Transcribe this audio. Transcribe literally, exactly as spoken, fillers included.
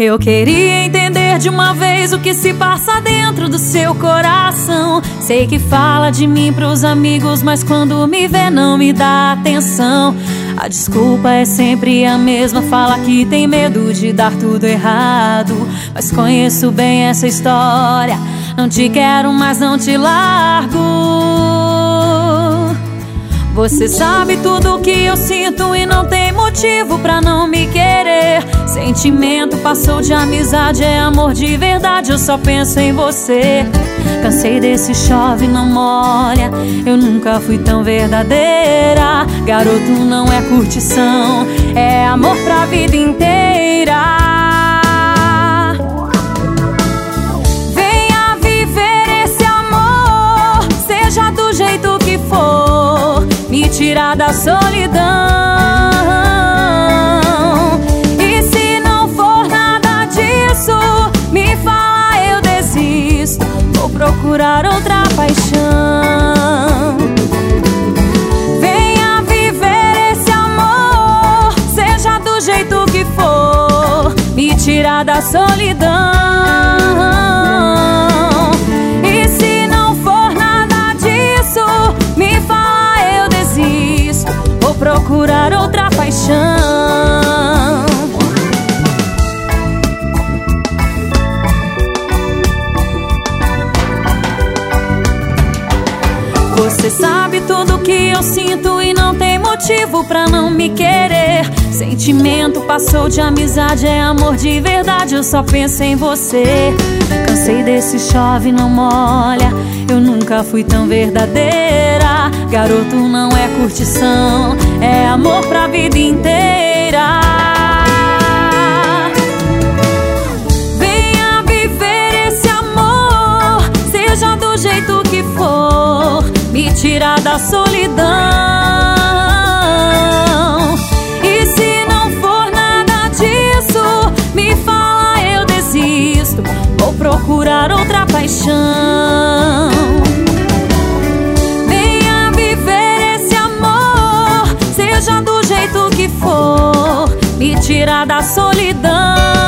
Eu queria entender de uma vez o que se passa dentro do seu coração. Sei que fala de mim pros amigos, mas quando me vê não me dá atenção. A desculpa é sempre a mesma, fala que tem medo de dar tudo errado. Mas conheço bem essa história, não te quero, mas não te largo. Você sabe tudo o que eu sinto e não tem motivo pra não me querer. Sentimento passou de amizade, é amor de verdade, eu só penso em você. Cansei desse chove não molha, eu nunca fui tão verdadeira. Garoto, não é curtição, é amor pra vida inteira. Venha viver esse amor, seja do jeito que for, me tirar da solidão. E se não for nada disso, me fala, eu desisto, vou procurar outra paixão. Venha viver esse amor, seja do jeito que for, me tirar da solidão. E se não for nada disso, me fala, eu desisto, vou procurar outra paixão. Você sabe tudo que eu sinto e não tem motivo pra não me querer. Sentimento passou de amizade, é amor de verdade, eu só penso em você. Cansei desse chove não molha, eu nunca fui tão verdadeira. Garoto, não é curtição, é amor pra vida inteira. Venha viver esse amor, seja do jeito que for, me tirar da solidão. E se não for nada disso, me fala, eu desisto, vou procurar outra paixão. Venha viver esse amor, seja do jeito que for, me tirar da solidão.